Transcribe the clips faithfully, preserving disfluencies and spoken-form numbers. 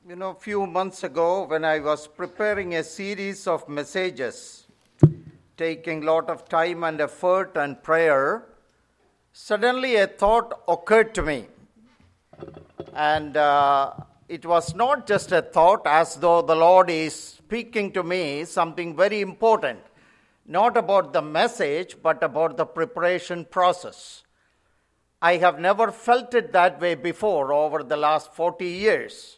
You know, a few months ago, when I was preparing a series of messages, taking a lot of time and effort and prayer, suddenly a thought occurred to me. And uh, it was not just a thought, as though the Lord is speaking to me something very important, not about the message, but about the preparation process. I have never felt it that way before over the last forty years.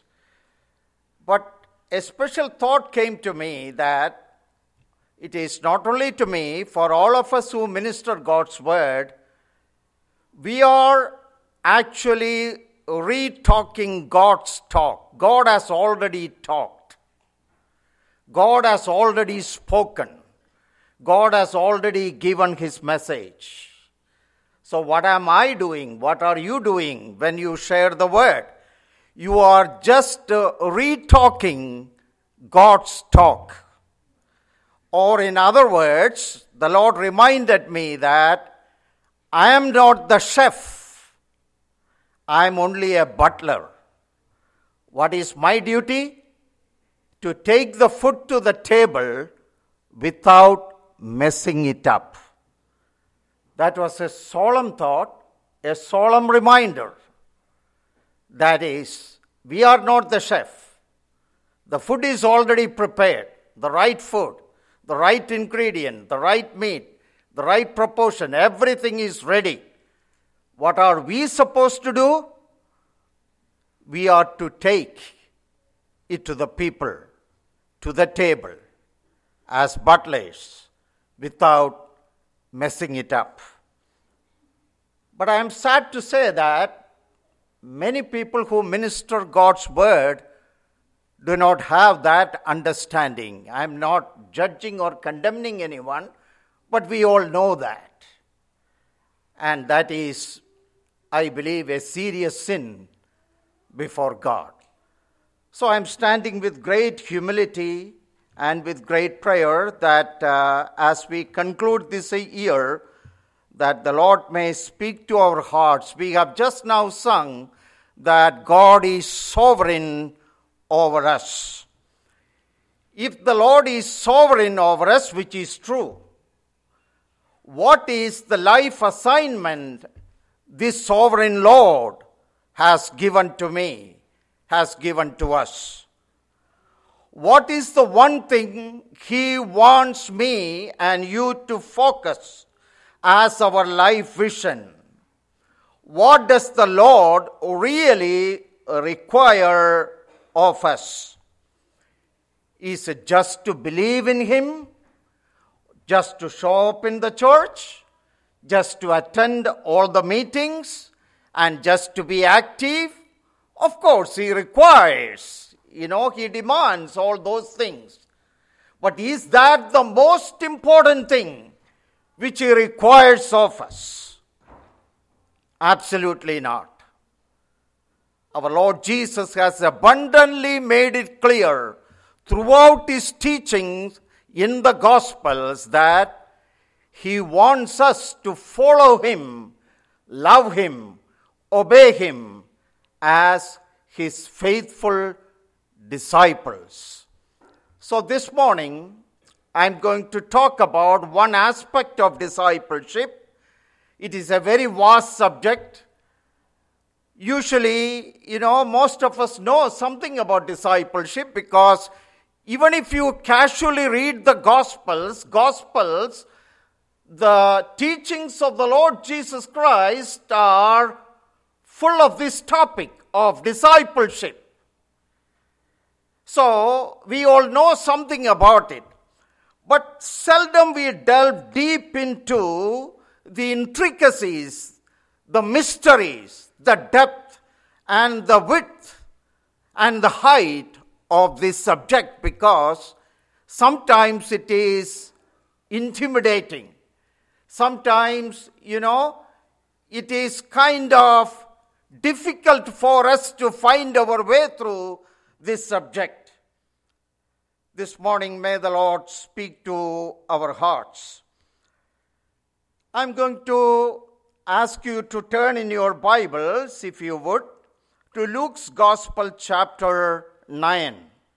But a special thought came to me that it is not only to me, for all of us who minister God's word, we are actually re-talking God's talk. God has already talked. God has already spoken. God has already given his message. So what am I doing? What are you doing when you share the word? You are just uh, re-talking God's talk. Or in other words, the Lord reminded me that I am not the chef. I am only a butler. What is my duty? To take the food to the table without messing it up. That was a solemn thought, a solemn reminder. That is, we are not the chef. The food is already prepared, the right food, the right ingredient, the right meat, the right proportion, everything is ready. What are we supposed to do? We are to take it to the people, to the table, as butlers, without messing it up. But I am sad to say that many people who minister God's word do not have that understanding. I am not judging or condemning anyone, but we all know that. And that is, I believe, a serious sin before God. So I am standing with great humility and with great prayer that uh, as we conclude this year, that the Lord may speak to our hearts. We have just now sung that God is sovereign over us. If the Lord is sovereign over us, which is true, what is the life assignment this sovereign Lord has given to me, has given to us? What is the one thing he wants me and you to focus as our life vision? What does the Lord really require of us? Is it just to believe in him? Just to show up in the church? Just to attend all the meetings? And just to be active? Of course, he requires, you know, he demands all those things. But is that the most important thing which he requires of us? Absolutely not. Our Lord Jesus has abundantly made it clear throughout his teachings in the Gospels that he wants us to follow him, love him, obey him as his faithful disciples. So this morning, I'm going to talk about one aspect of discipleship. It is a very vast subject. Usually, you know, most of us know something about discipleship because even if you casually read the Gospels, Gospels, the teachings of the Lord Jesus Christ are full of this topic of discipleship. So, we all know something about it. But seldom we delve deep into the intricacies, the mysteries, the depth and the width and the height of this subject, because sometimes it is intimidating. Sometimes, you know, it is kind of difficult for us to find our way through this subject. This morning, may the Lord speak to our hearts. I'm going to ask you to turn in your Bibles, if you would, to Luke's Gospel chapter nine.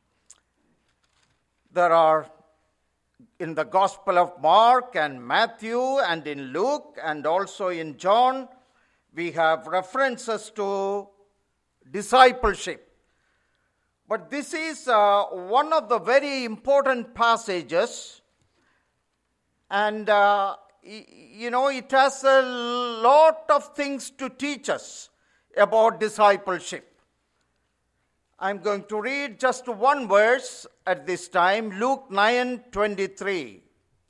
There are in the Gospel of Mark and Matthew and in Luke and also in John, we have references to discipleship. But this is uh, one of the very important passages, and uh, you know, it has a lot of things to teach us about discipleship. I'm going to read just one verse at this time, Luke nine twenty-three.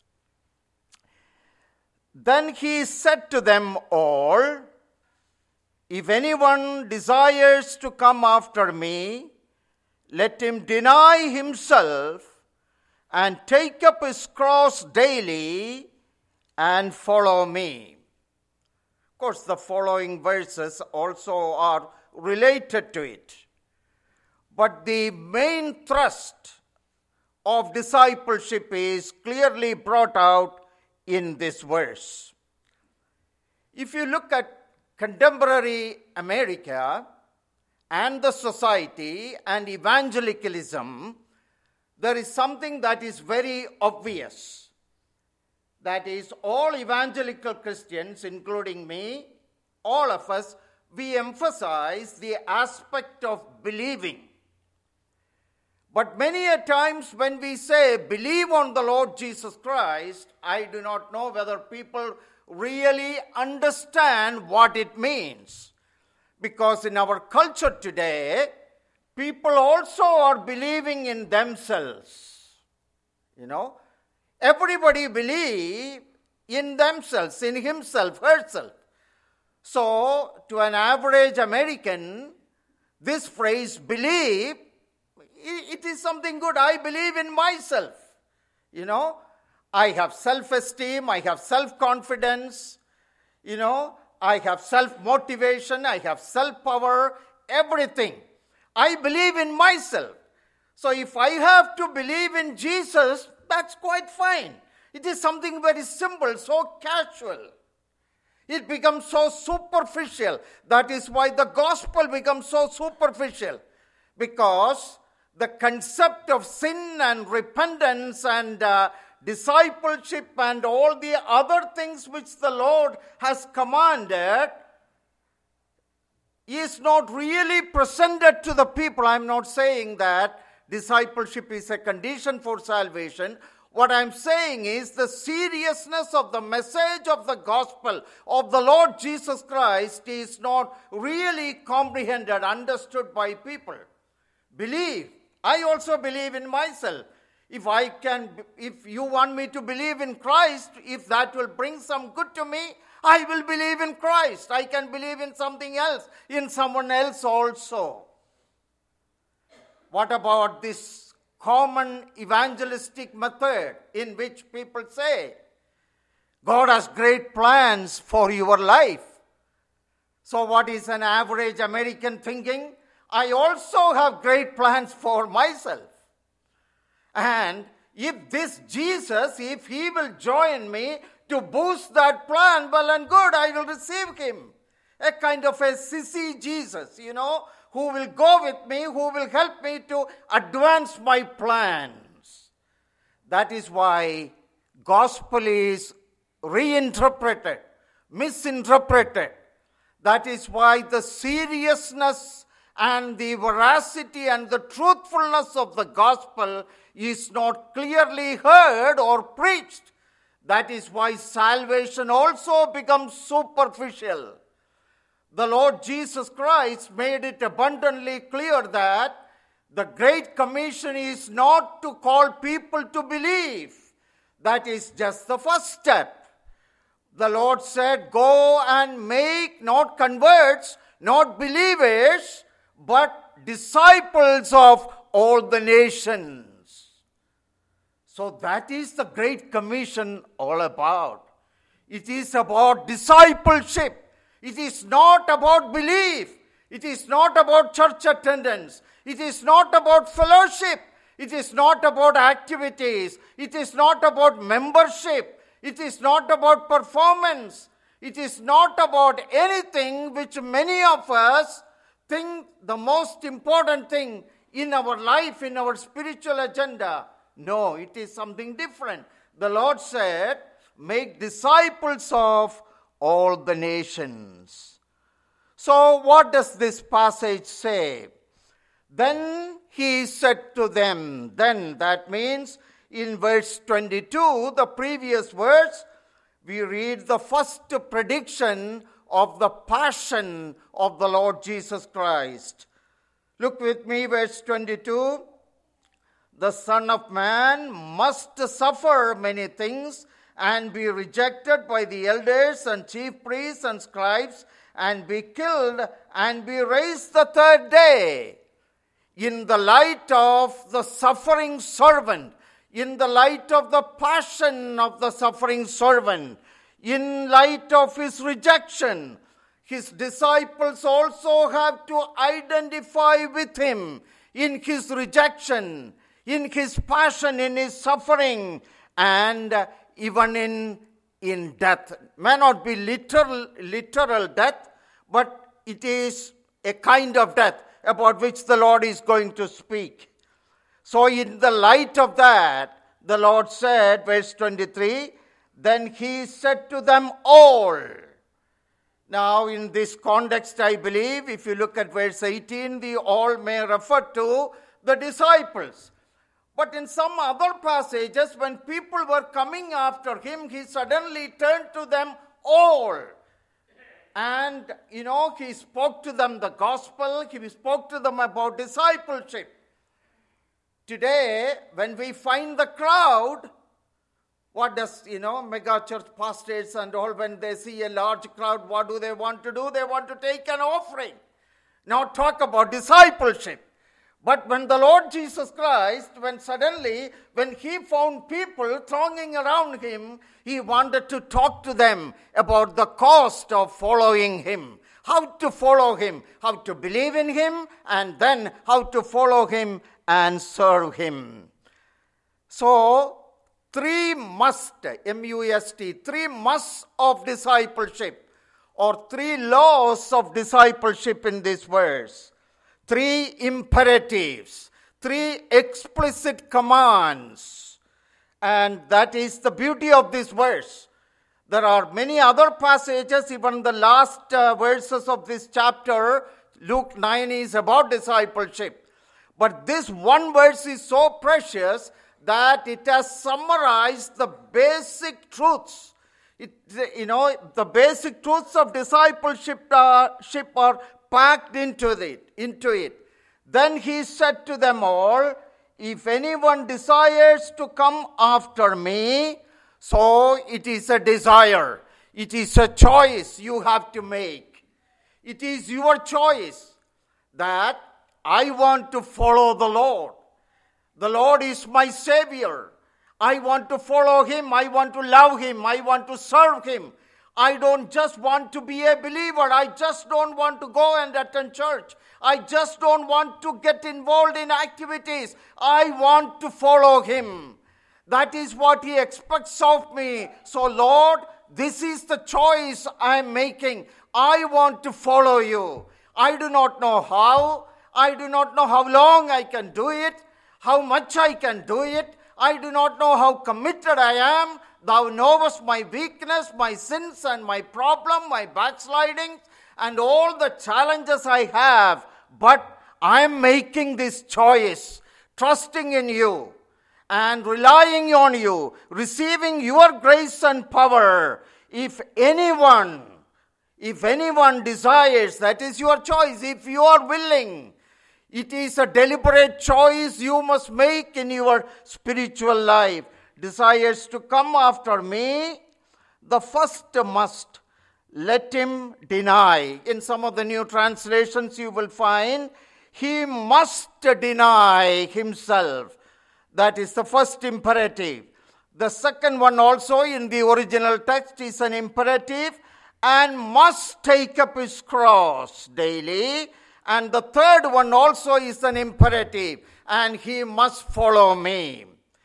Then he said to them all, "If anyone desires to come after me, let him deny himself and take up his cross daily and follow me." Of course, the following verses also are related to it. But the main thrust of discipleship is clearly brought out in this verse. If you look at contemporary America and the society and evangelicalism, there is something that is very obvious. That is, all evangelical Christians, including me, all of us, we emphasize the aspect of believing. But many a times when we say, believe on the Lord Jesus Christ, I do not know whether people really understand what it means. Because in our culture today, people also are believing in themselves. You know, everybody believes in themselves, in himself, herself. So, to an average American, this phrase, believe, it is something good. I believe in myself. You know, I have self-esteem, I have self-confidence, you know, I have self-motivation, I have self-power, everything. I believe in myself. So if I have to believe in Jesus, that's quite fine. It is something very simple, so casual. It becomes so superficial. That is why the gospel becomes so superficial. Because the concept of sin and repentance and uh, discipleship and all the other things which the Lord has commanded is not really presented to the people. I'm not saying that discipleship is a condition for salvation. What I'm saying is the seriousness of the message of the gospel of the Lord Jesus Christ is not really comprehended, understood by people. Believe. I also believe in myself. If I can, if you want me to believe in Christ, if that will bring some good to me, I will believe in Christ. I can believe in something else, in someone else also. What about this common evangelistic method in which people say, God has great plans for your life? So what is an average American thinking? I also have great plans for myself. And if this Jesus, if he will join me to boost that plan, well and good, I will receive him. A kind of a sissy Jesus, you know, who will go with me, who will help me to advance my plans. That is why gospel is reinterpreted, misinterpreted. That is why the seriousness and the veracity and the truthfulness of the gospel is not clearly heard or preached. That is why salvation also becomes superficial. The Lord Jesus Christ made it abundantly clear that the Great Commission is not to call people to believe. That is just the first step. The Lord said, go and make not converts, not believers, but disciples of all the nations. So that is the Great Commission all about. It is about discipleship. It is not about belief. It is not about church attendance. It is not about fellowship. It is not about activities. It is not about membership. It is not about performance. It is not about anything which many of us think the most important thing in our life, in our spiritual agenda. No, it is something different. The Lord said, make disciples of all the nations. So what does this passage say? Then he said to them, then that means in verse twenty-two, the previous verse, we read the first prediction of the passion of the Lord Jesus Christ. Look with me, verse twenty-two. The Son of Man must suffer many things and be rejected by the elders and chief priests and scribes and be killed and be raised the third day. In the light of the suffering servant, in the light of the passion of the suffering servant, in light of his rejection, his disciples also have to identify with him in his rejection, in his passion, in his suffering, and even in, in death. May not be literal, literal death, but it is a kind of death about which the Lord is going to speak. So in the light of that, the Lord said, verse twenty-three, then he said to them all. Now in this context, I believe, if you look at verse eighteen, the all may refer to the disciples. But in some other passages, when people were coming after him, he suddenly turned to them all. And, you know, he spoke to them the gospel. He spoke to them about discipleship. Today, when we find the crowd, what does, you know, mega church pastors and all, when they see a large crowd, what do they want to do? They want to take an offering. Now talk about discipleship. But when the Lord Jesus Christ, when suddenly, when he found people thronging around him, he wanted to talk to them about the cost of following him. How to follow him, how to believe in him, and then how to follow him and serve him. So, three must, M U S T, three musts of discipleship, or three laws of discipleship in this verse. Three imperatives, three explicit commands. And that is the beauty of this verse. There are many other passages, even the last uh, verses of this chapter, Luke nine, is about discipleship. But this one verse is so precious that it has summarized the basic truths. It, you know, the basic truths of discipleship uh, ship are packed into it, into it. Then he said to them all, if anyone desires to come after me, so it is a desire. It is a choice you have to make. It is your choice that I want to follow the Lord. The Lord is my Savior. I want to follow him. I want to love him. I want to serve him. I don't just want to be a believer. I just don't want to go and attend church. I just don't want to get involved in activities. I want to follow him. That is what he expects of me. So Lord, this is the choice I am making. I want to follow you. I do not know how. I do not know how long I can do it, how much I can do it. I do not know how committed I am. Thou knowest my weakness, my sins and my problem, my backsliding, and all the challenges I have. But I am making this choice, trusting in you and relying on you, receiving your grace and power. If anyone, if anyone desires, that is your choice. If you are willing, it is a deliberate choice you must make in your spiritual life. Desires to come after me, the first must let him deny. In some of the new translations you will find, he must deny himself. That is the first imperative. The second one also in the original text is an imperative, and must take up his cross daily. And the third one also is an imperative, and he must follow me.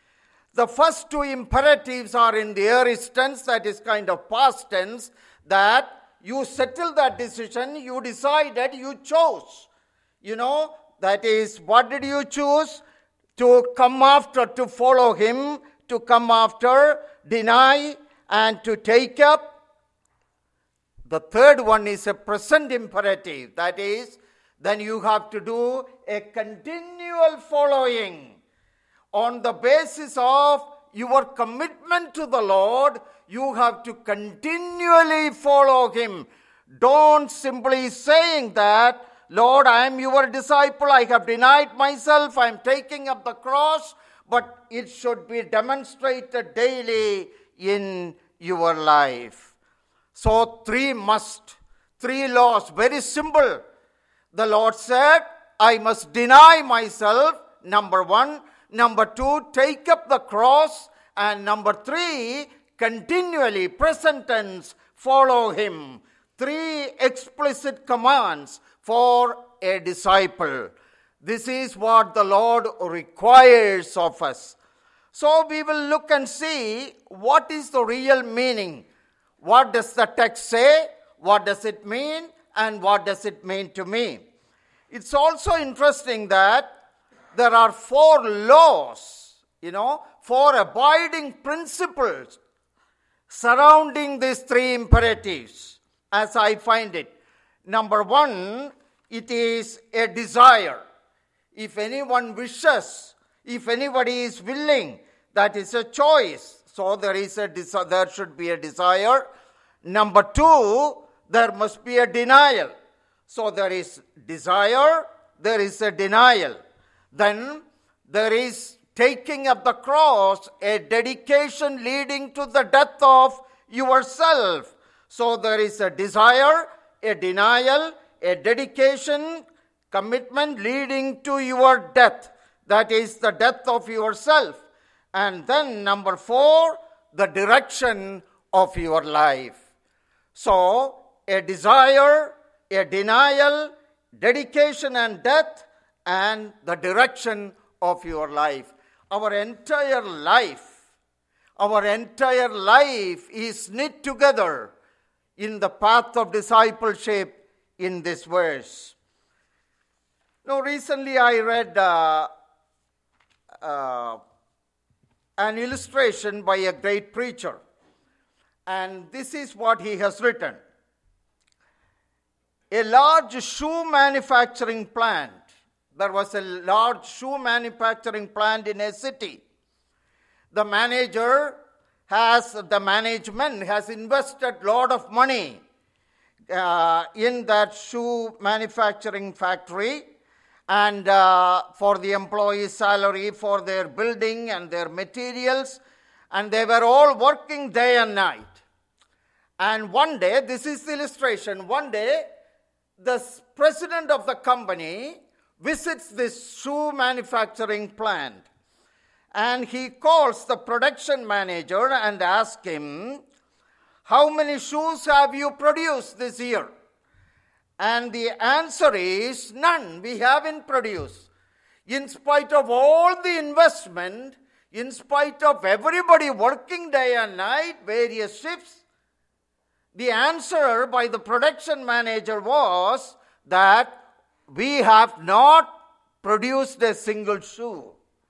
The first two imperatives are in the aorist tense, that is kind of past tense, that you settle that decision, you decided, you chose. You know, That is, what did you choose? To come after, to follow him, to come after, deny, and to take up. The third one is a present imperative. That is, then you have to do a continual following. On the basis of your commitment to the Lord, you have to continually follow him. Don't simply saying that, Lord, I am your disciple, I have denied myself, I am taking up the cross, but it should be demonstrated daily in your life. So three must, three laws, very simple. The Lord said, I must deny myself, number one. Number two, take up the cross. And number three, continually, present tense, follow him. Three explicit commands for a disciple. This is what the Lord requires of us. So we will look and see what is the real meaning. What does the text say? What does it mean? And what does it mean to me? It's also interesting that there are four laws, you know, four abiding principles surrounding these three imperatives, as I find it. Number one, it is a desire. If anyone wishes, if anybody is willing, that is a choice. So there is a desi- there should be a desire. Number two, there must be a denial. So there is desire, there is a denial. Then there is taking up the cross, a dedication leading to the death of yourself. So there is a desire, a denial, a dedication, commitment leading to your death. That is the death of yourself. And then number four, the direction of your life. So a desire, a denial, dedication and death, and the direction of your life. Our entire life, our entire life is knit together in the path of discipleship in this verse. Now, recently I read uh, uh, an illustration by a great preacher, and this is what he has written. A large shoe manufacturing plant. There was a large shoe manufacturing plant in a city. The manager has, the management has invested a lot of money uh, in that shoe manufacturing factory, and uh, for the employees' salary, for their building and their materials, and they were all working day and night. And one day, this is the illustration, one day, the president of the company visits this shoe manufacturing plant, and he calls the production manager and asks him, how many shoes have you produced this year? And the answer is, none, we haven't produced. In spite of all the investment, in spite of everybody working day and night, various shifts, the answer by the production manager was that we have not produced a single shoe.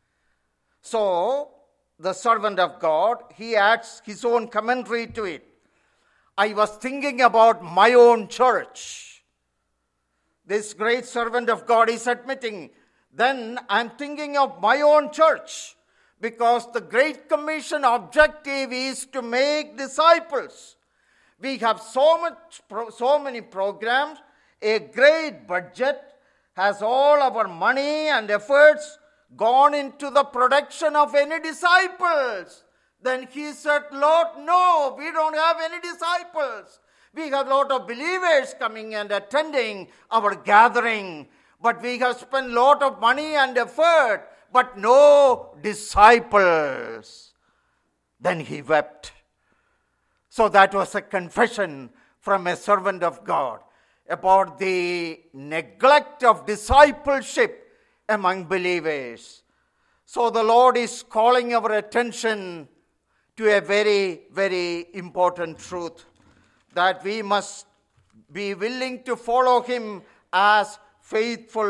So, the servant of God, he adds his own commentary to it. I was thinking about my own church. This great servant of God is admitting, then I'm thinking of my own church, because the Great Commission objective is to make disciples. We have so much, so many programs, a great budget, has all our money and efforts gone into the production of any disciples? Then he said, Lord, no, we don't have any disciples. We have a lot of believers coming and attending our gathering, but we have spent a lot of money and effort, but no disciples. Then he wept. So that was a confession from a servant of God about the neglect of discipleship among believers. So the Lord is calling our attention to a very, very important truth, that we must be willing to follow him as faithful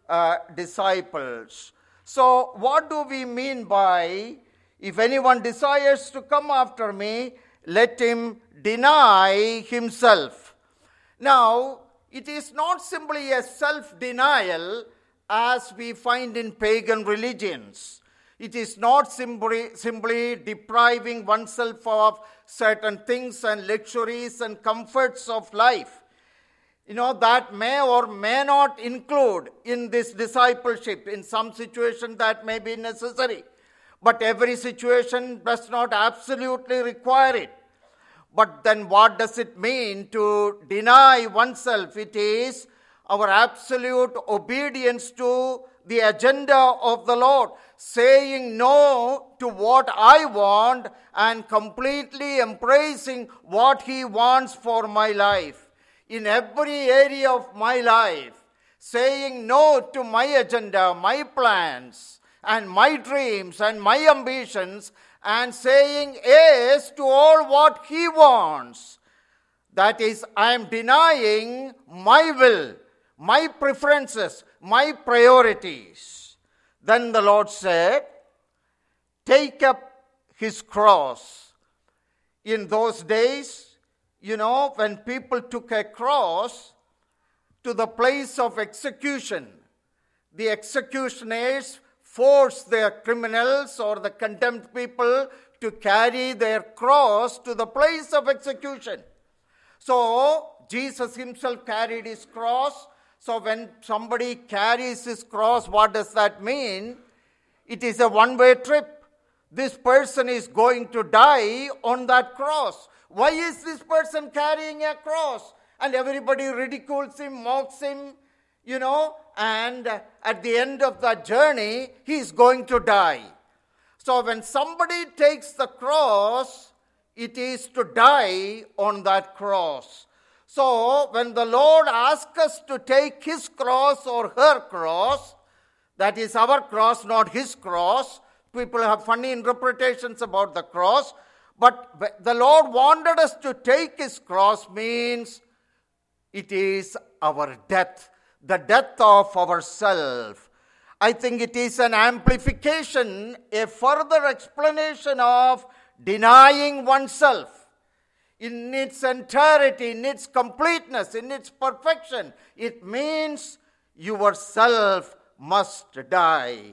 uh, disciples. So, what do we mean by, if anyone desires to come after me, let him deny himself? Now, it is not simply a self-denial as we find in pagan religions. It is not simply, simply depriving oneself of certain things and luxuries and comforts of life. You know, that may or may not include in this discipleship. In some situation that may be necessary. But every situation does not absolutely require it. But then what does it mean to deny oneself? It is our absolute obedience to the agenda of the Lord, saying no to what I want and completely embracing what He wants for my life. In every area of my life, saying no to my agenda, my plans, and my dreams and my ambitions, and saying yes to all what He wants. That is, I am denying my will, my preferences, my priorities. Then the Lord said, take up His cross. In those days, you know, when people took a cross to the place of execution, the executioners forced their criminals or the condemned people to carry their cross to the place of execution. So, Jesus Himself carried His cross. So, when somebody carries his cross, what does that mean? It is a one-way trip. This person is going to die on that cross. Why is this person carrying a cross? And everybody ridicules him, mocks him, you know, and at the end of the journey, he is going to die. So when somebody takes the cross, it is to die on that cross. So when the Lord asks us to take His cross or her cross, that is our cross, not His cross. People have funny interpretations about the cross. But the Lord wanted us to take His cross means it is our death, the death of ourself. I think it is an amplification, a further explanation of denying oneself in its entirety, in its completeness, in its perfection. It means yourself must die.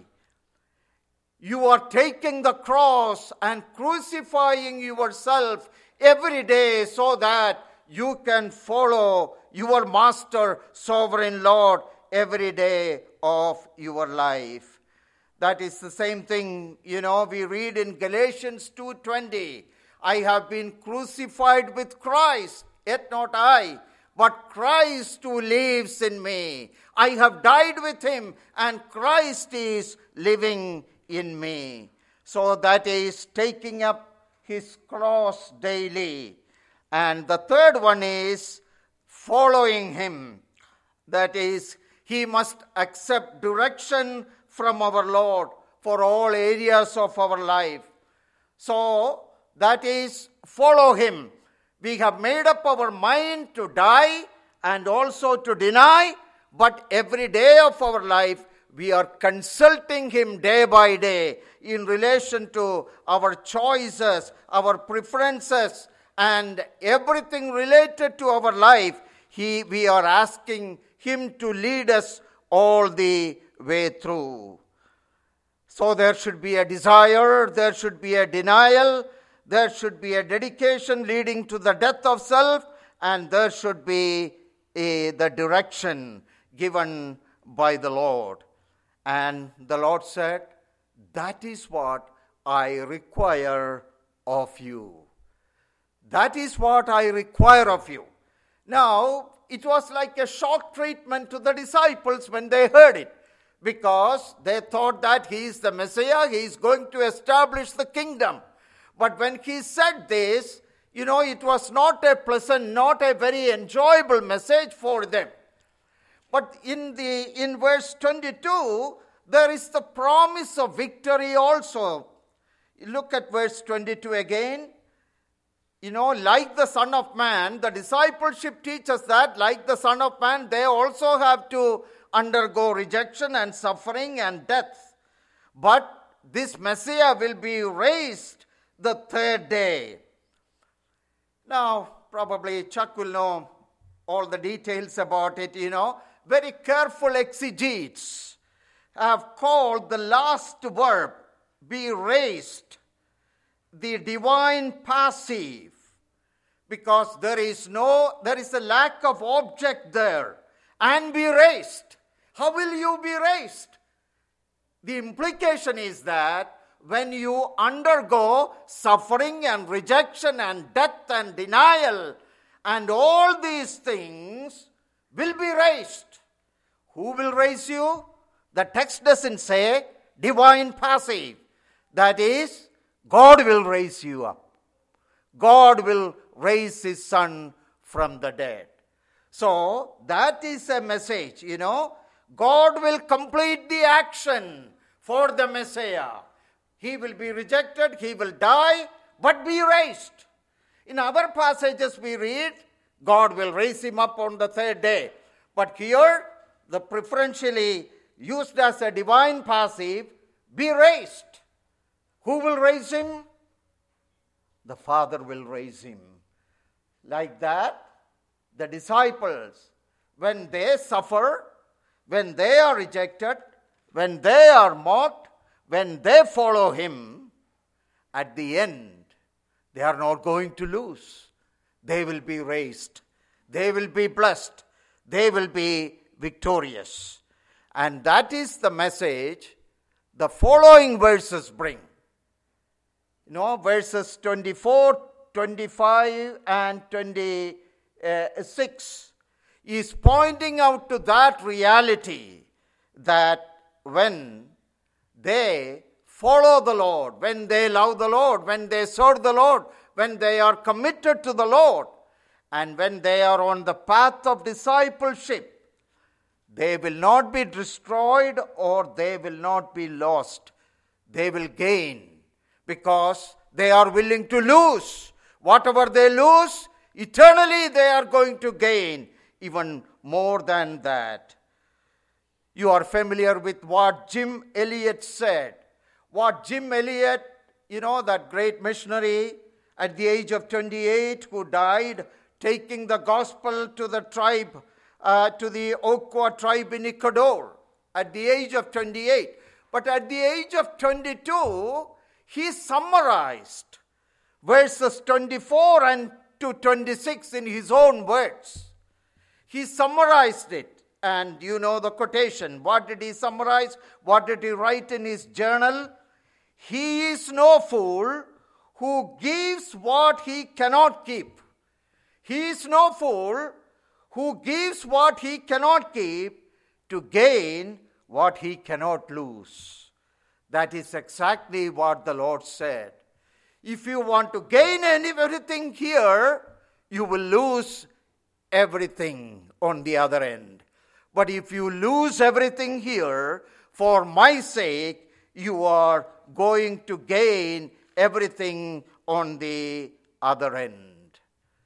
You are taking the cross and crucifying yourself every day so that you can follow your Master, Sovereign Lord, every day of your life. That is the same thing, you know, we read in Galatians two twenty. I have been crucified with Christ, yet not I, but Christ who lives in me. I have died with Him, and Christ is living in me. So that is taking up His cross daily. And the third one is following Him. That is, he must accept direction from our Lord for all areas of our life. So, that is, follow Him. We have made up our mind to die and also to deny, but every day of our life, we are consulting Him day by day in relation to our choices, our preferences, and everything related to our life. He, we are asking Him to lead us all the way through. So there should be a desire, there should be a denial, there should be a dedication leading to the death of self, and there should be a, the direction given by the Lord. And the Lord said, that is what I require of you. That is what I require of you. Now, it was like a shock treatment to the disciples when they heard it, because they thought that He is the Messiah, He is going to establish the kingdom. But when He said this, you know, it was not a pleasant, not a very enjoyable message for them. But in the in verse twenty-two, there is the promise of victory also. Look at verse twenty-two again. You know, like the Son of Man, the discipleship teaches that, like the Son of Man, they also have to undergo rejection and suffering and death. But this Messiah will be raised the third day. Now, probably Chuck will know all the details about it, you know. Very careful exegetes have called the last verb, be raised, the divine passive, because there is no, there is a lack of object there. And be raised. How will you be raised? The implication is that when you undergo suffering and rejection and death and denial and all these things will be raised. Who will raise you? The text doesn't say divine passive. That is, God will raise you up. God will raise his son from the dead. So, that is a message, you know. God will complete the action for the Messiah. He will be rejected, he will die, but be raised. In other passages we read, God will raise him up on the third day. But here, the preferentially used as a divine passive, be raised. Who will raise him? The Father will raise him. Like that, the disciples, when they suffer, when they are rejected, when they are mocked, when they follow him, at the end, they are not going to lose. They will be raised. They will be blessed. They will be victorious. And that is the message the following verses bring. You know, verses twenty-four, twenty-five, and twenty-six is pointing out to that reality that when they follow the Lord, when they love the Lord, when they serve the Lord, when they are committed to the Lord, and when they are on the path of discipleship, they will not be destroyed or they will not be lost. They will gain because they are willing to lose. Whatever they lose, eternally they are going to gain even more than that. You are familiar with what Jim Elliot said. What Jim Elliot, you know, that great missionary at the age of twenty-eight who died taking the gospel to the tribe, uh, to the Oqua tribe in Ecuador at the age of twenty-eight. But at the age of twenty-two, he summarized verses twenty-four and to twenty-six in his own words. He summarized it. And you know the quotation. What did he summarize? What did he write in his journal? He is no fool who gives what he cannot keep. He is no fool who gives what he cannot keep to gain what he cannot lose. That is exactly what the Lord said. If you want to gain everything here, you will lose everything on the other end. But if you lose everything here, for my sake, you are going to gain everything on the other end.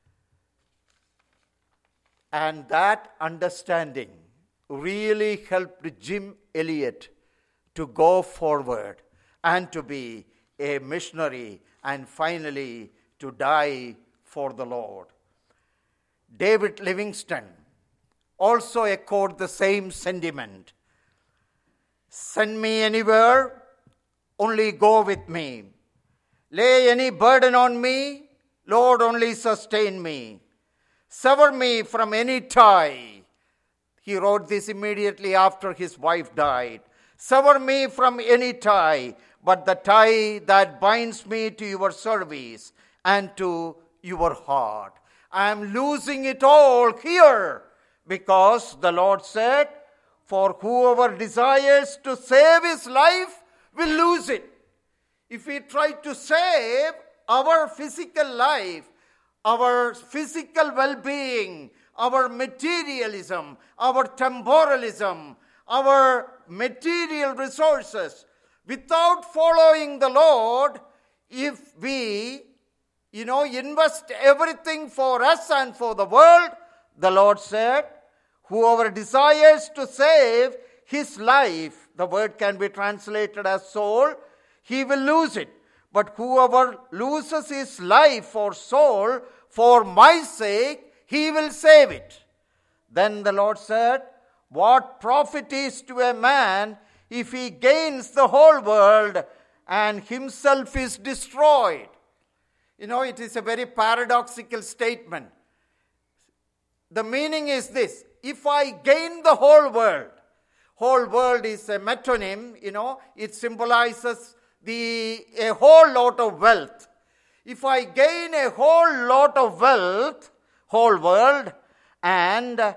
And that understanding really helped Jim Elliot to go forward and to be a missionary and finally to die for the Lord. David Livingstone also echoed the same sentiment. Send me anywhere, only go with me. Lay any burden on me, Lord, only sustain me. Sever me from any tie. He wrote this immediately after his wife died. Sever me from any tie, but the tie that binds me to your service and to your heart. I am losing it all here. Because the Lord said, for whoever desires to save his life will lose it. If we try to save our physical life, our physical well-being, our materialism, our temporalism, our material resources, without following the Lord, if we, you know, invest everything for us and for the world, the Lord said, Whoever desires to save his life, the word can be translated as soul, he will lose it. But whoever loses his life or soul for my sake, he will save it. Then the Lord said, what profit is to a man if he gains the whole world and himself is destroyed? You know, it is a very paradoxical statement. The meaning is this: if I gain the whole world, whole world is a metonym, you know, it symbolizes the a whole lot of wealth. If I gain a whole lot of wealth, whole world, and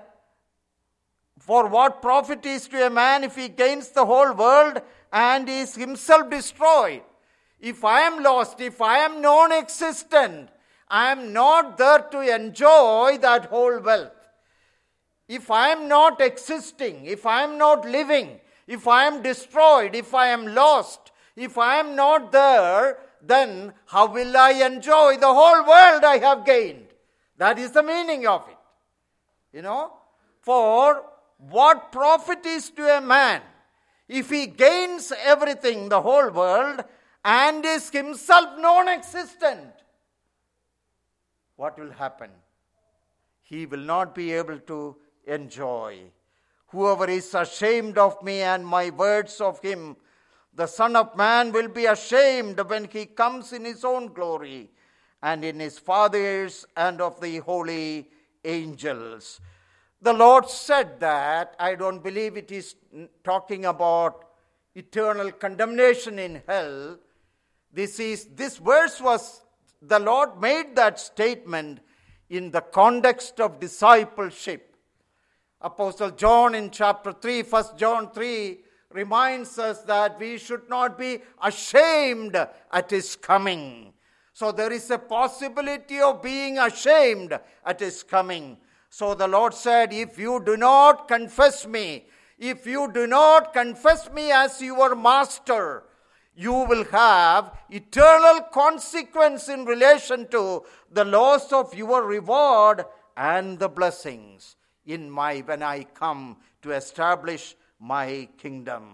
for what profit is to a man if he gains the whole world and is himself destroyed? If I am lost, if I am non-existent, I am not there to enjoy that whole wealth. If I am not existing, if I am not living, if I am destroyed, if I am lost, if I am not there, then how will I enjoy the whole world I have gained? That is the meaning of it. You know, for what profit is to a man if he gains everything, the whole world, and is himself non-existent? What will happen? He will not be able to enjoy. Whoever is ashamed of me and my words of him, the Son of Man will be ashamed when he comes in his own glory and in his Father's and of the holy angels. The Lord said that. I don't believe it is talking about eternal condemnation in hell. This is this verse was, the Lord made that statement in the context of discipleship. Apostle John in chapter three, First John three, reminds us that we should not be ashamed at his coming. So there is a possibility of being ashamed at his coming. So the Lord said, if you do not confess me, if you do not confess me as your master, you will have eternal consequence in relation to the loss of your reward and the blessings in my when I come to establish my kingdom.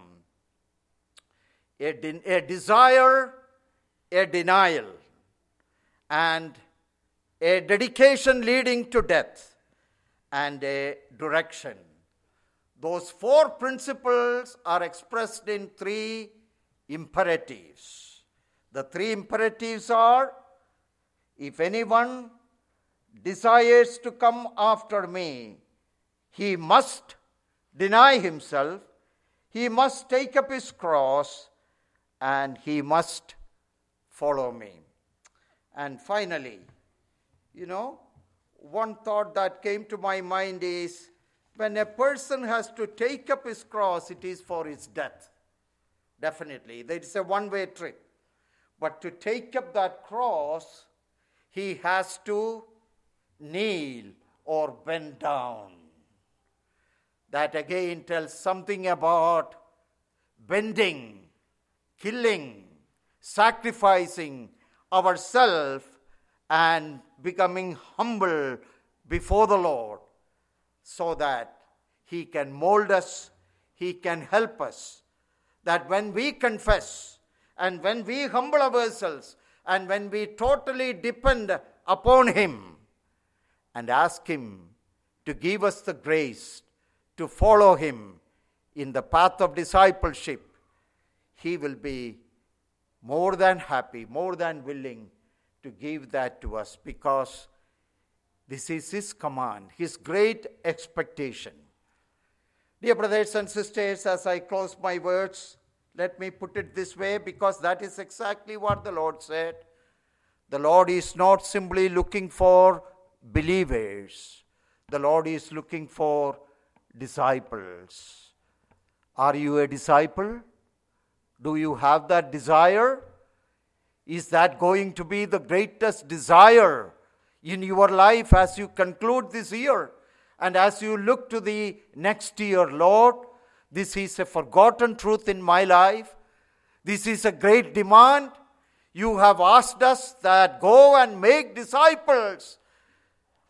A, de- a desire, a denial, and a dedication leading to death, and a direction. Those four principles are expressed in three imperatives. The three imperatives are, if anyone desires to come after me, he must deny himself, he must take up his cross, and he must follow me. And finally, you know, one thought that came to my mind is, when a person has to take up his cross, it is for his death. Definitely. There is a one-way trip. But to take up that cross, he has to kneel or bend down. That again tells something about bending, killing, sacrificing ourselves and becoming humble before the Lord, so that he can mold us, he can help us. That when we confess and when we humble ourselves and when we totally depend upon him and ask him to give us the grace to follow him in the path of discipleship, he will be more than happy, more than willing to give that to us, because this is his command, his great expectation. Dear brothers and sisters, as I close my words, let me put it this way, because that is exactly what the Lord said. The Lord is not simply looking for believers. The Lord is looking for disciples. Are you a disciple? Do you have that desire? Is that going to be the greatest desire in your life as you conclude this year and as you look to the next year? Lord, this is a forgotten truth in my life. This is a great demand. You have asked us that go and make disciples.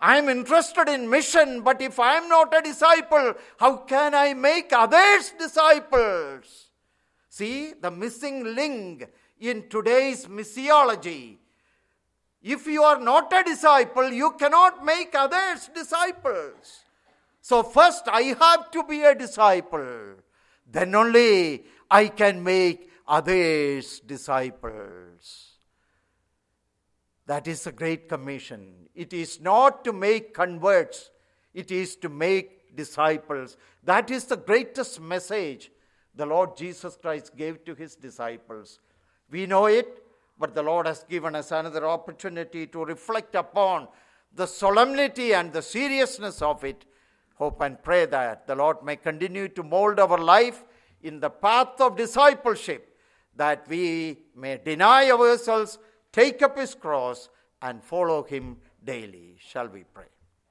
I'm interested in mission, but if I'm not a disciple, how can I make others disciples? See, the missing link in today's missiology. If you are not a disciple, you cannot make others disciples. So first I have to be a disciple. Then only I can make others disciples. That is the Great Commission. It is not to make converts. It is to make disciples. That is the greatest message the Lord Jesus Christ gave to his disciples. We know it, but the Lord has given us another opportunity to reflect upon the solemnity and the seriousness of it. Hope and pray that the Lord may continue to mold our life in the path of discipleship, that we may deny ourselves, take up his cross, and follow him daily. Shall we pray?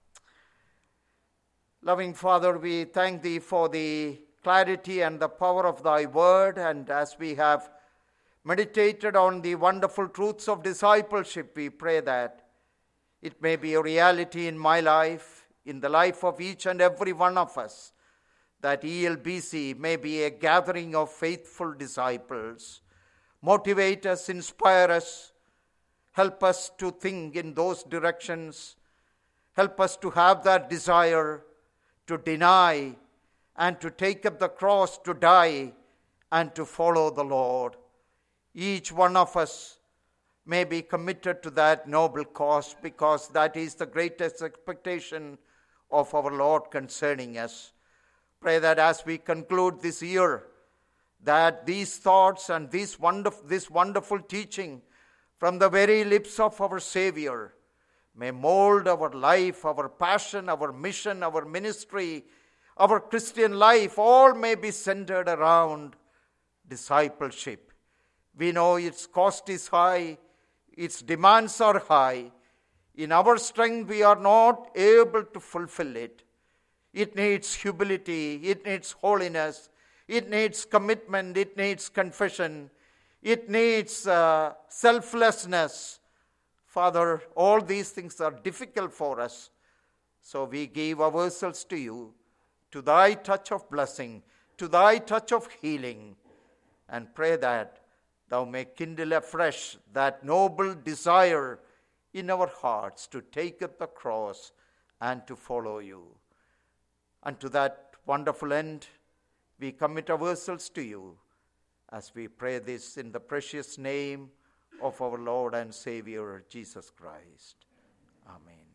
Loving Father, we thank thee for the clarity and the power of thy word, and as we have meditated on the wonderful truths of discipleship, we pray that it may be a reality in my life, in the life of each and every one of us, that E L B C may be a gathering of faithful disciples. Motivate us, inspire us, help us to think in those directions. Help us to have that desire to deny and to take up the cross, to die and to follow the Lord. Each one of us may be committed to that noble cause, because that is the greatest expectation of our Lord concerning us. Pray that as we conclude this year, that these thoughts and this wonderful, this wonderful teaching from the very lips of our Savior may mold our life, our passion, our mission, our ministry, our Christian life. All may be centered around discipleship. We know its cost is high, its demands are high. In our strength, we are not able to fulfill it. It needs humility, it needs holiness, it needs commitment, it needs confession, it needs uh, selflessness. Father, all these things are difficult for us. So we give ourselves to you, to thy touch of blessing, to thy touch of healing, and pray that thou may kindle afresh that noble desire in our hearts to take up the cross and to follow you. And to that wonderful end, we commit ourselves to you as we pray this in the precious name of our Lord and Savior, Jesus Christ. Amen.